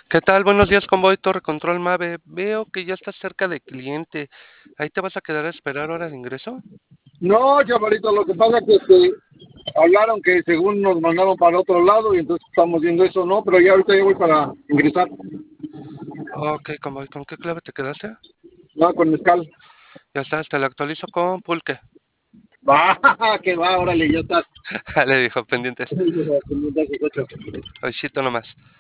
¿Qué tal? Buenos días, Convoy Torre Control Mave. Veo que ya estás cerca de cliente. ¿Ahí te vas a quedar a esperar hora de ingreso? No, chavalito, lo que pasa es que hablaron que según nos mandaron para otro lado y entonces estamos viendo eso, ¿no? Pero ya ahorita ya voy para ingresar. Ok, Convoy, ¿con qué clave te quedaste? No, con mezcal. Ya estás, te lo actualizo con pulque. Va, que va, órale, ya estás. Le dijo, pendientes. Hoycito nomás.